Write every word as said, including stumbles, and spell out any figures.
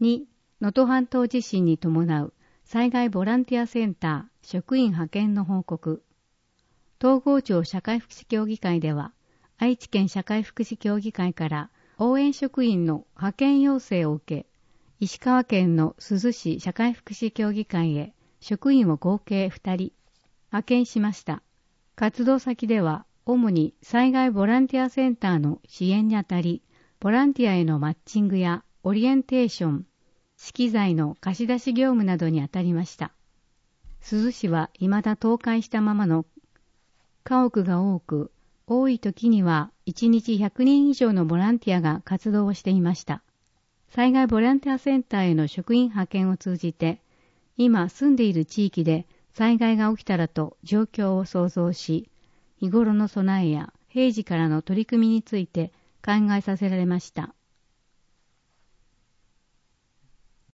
に、能登半島地震に伴う災害ボランティアセンター職員派遣の報告。東郷町社会福祉協議会では、愛知県社会福祉協議会から応援職員の派遣要請を受け、石川県の珠洲市社会福祉協議会へ職員を合計ふたり派遣しました。活動先では、主に災害ボランティアセンターの支援にあたり、ボランティアへのマッチングやオリエンテーション、資機材の貸し出し業務などにあたりました。珠洲市は未だ倒壊したままの家屋が多く、多い時にはいちにちひゃくにん以上のボランティアが活動をしていました。災害ボランティアセンターへの職員派遣を通じて、今住んでいる地域で災害が起きたらと状況を想像し、日頃の備えや平時からの取り組みについて考えさせられました。